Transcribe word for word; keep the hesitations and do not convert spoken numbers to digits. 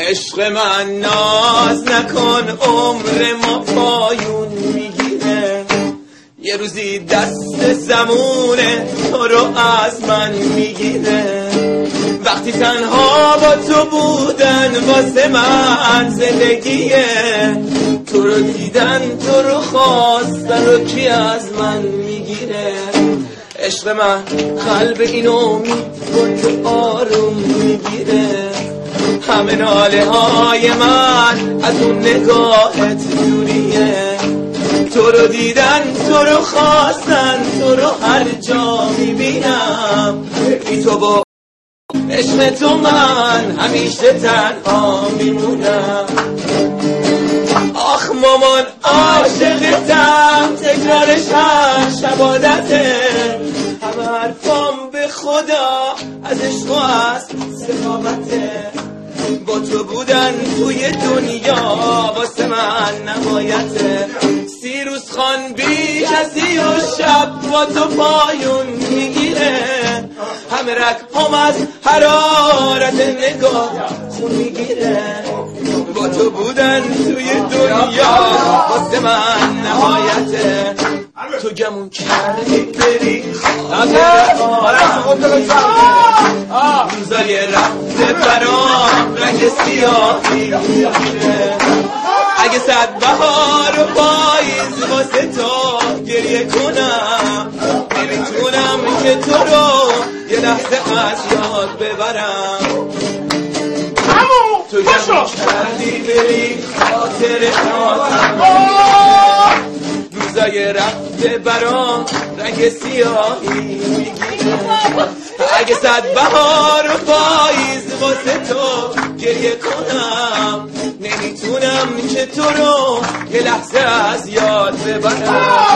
عشق من ناز نکن، عمر ما پایون میگیره. یه روزی دست زمونه تو رو از من میگیره. وقتی تنها با تو بودن واسه من زندگیه. تو رو دیدن تو رو خواستن رو کی از من میگیره. عشق من قلب این امید گل آروم میگیره. همه ناله های من از اون نگاهت دوریه. تو رو دیدن تو رو خواستن تو رو هر جا میبینم. بی تو با عشق تو من همیشه تنها میمونم. آخ مامان عاشقتم، تکرارش هر شب عادته. همه حرفام به خدا از عشق و از سخاوته. با تو بودن توی دنیا واسه من نمایته. سی روز خان بی کسی و شب با تو پایون میگیره. همه رگ هم از حرارت نگاه خون میگیره. با تو بودن توی دنیا واسه من نهایته. تو گمون کردی بری روزای رفته برام رنگ سیاهی میگیره. اگه صد بهار و پاییز واسه تو گریه کنم، نمیتونم که تو رو یه لحظه از یاد ببرم. تو گمون کردی بری خاطر خاطر روزای رفته برام رنگ سیاهی میگیره. اگه صد بهار و پاییز واسه تو گریه کنم، نمیتونم که تو رو یه لحظه از یاد ببرم.